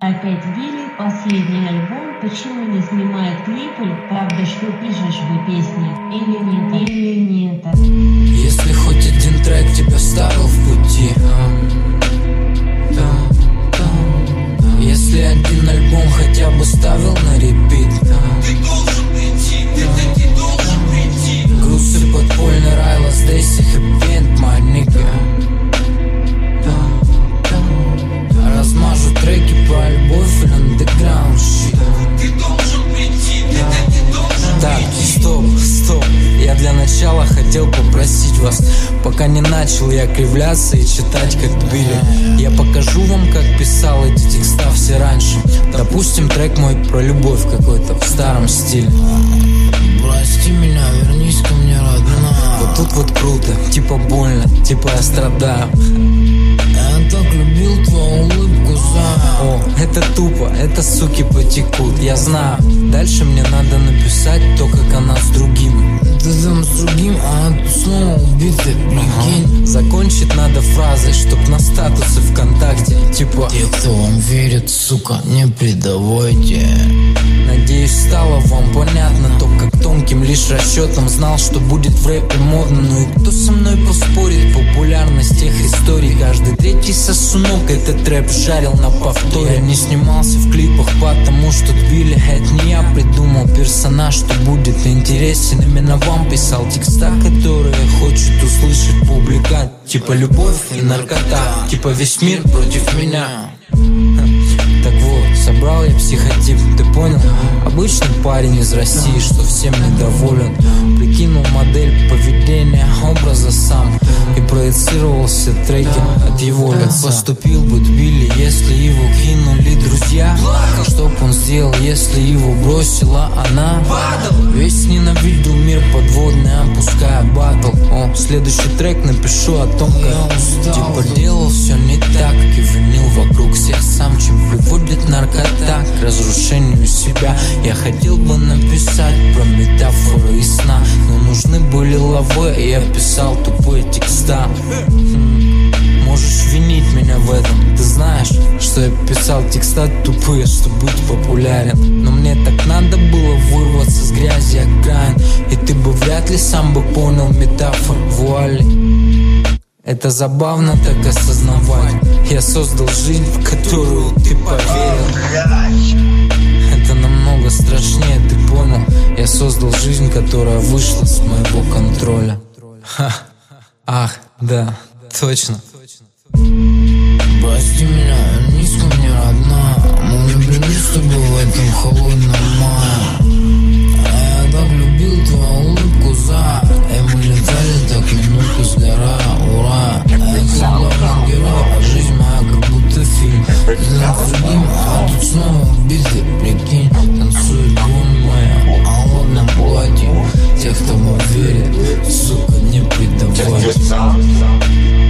Опять Билли, последний альбом, почему не снимает клипы? Правда, что пишешь в песне? Или нет? Если хоть один трек тебя ставил в пути, если один альбом хотя бы ставил на репит, ты должен прийти, ты должен прийти. Грусы, подпольный рай, Last Days и Happy End, my nigga. Размажу треки про любовь или underground shit. Ты должен прийти, ты должен так, стоп. Я для начала хотел попросить вас, пока не начал я кривляться и читать как Билли. Я покажу вам, как писал эти текста все раньше. Допустим, трек мой про любовь какой-то в старом стиле. Прости меня, вернись ко мне, родная. Вот тут вот круто, типа больно, типа я страдаю. Я так любил твою улыбку, О, это тупо, это суки потекут, я знаю. Дальше мне надо написать то, как она с другим. Ты там с другим, а ты снова убитый, прикинь. Закончить надо фразой, чтоб на статусы ВКонтакте, типа: те, кто вам верит, сука, не предавайте. Надеюсь, стало вам понятно то, как тонким лишь расчетом знал, что будет в рэпе модно. Ну и кто со мной поспорит? Популярность тех историй. Каждый третий сосунок этот рэп жарил на повторе. Я не снимался в клипах, потому что Билли, это не я придумал персонаж, что будет интересен именно вам. Писал текста, которые хочет услышать публика. Типа любовь и наркота, типа весь мир против меня. Так вот, собрал я психотип, ты понял? Обычный парень из России, что всем недоволен. Прикинул модель поведения, образа сам и проецировал все треки от его лица. Поступил бы Билли, если его кинули друзья? Что б он сделал, если его бросила она? Весь ненавидел мир подводный, опуская батл. Следующий трек напишу о том, как типа делал все не так и винил вокруг всех сам, чем приводит наркота к разрушению себя. Я хотел бы написать про метафоры и сна, но нужны были лавы, и я писал тупые текста. Можешь винить меня в этом, ты знаешь, что я писал текста тупые, чтобы быть популярен. Но мне так надо было вырваться с грязи окраин, и ты бы вряд ли сам бы понял метафор вуали. Это забавно так осознавать. Я создал жизнь, в которую ты поверил. Это намного страшнее, ты понял? Я создал жизнь, которая вышла с моего контроля. Ах, да, точно. Прости меня, вернись ко мне, родная. Мы влюбились с тобой в этом холодном мае. А я так любил твою улыбку, и мы летали так минутку сгорая, ура. А я как главный герой, а жизнь моя как будто фильм. Ты там с другим, а тут снова убитый, прикинь. Танцует боль моя в холодном платье. Тех, кто вам верит, сука, не предавайте.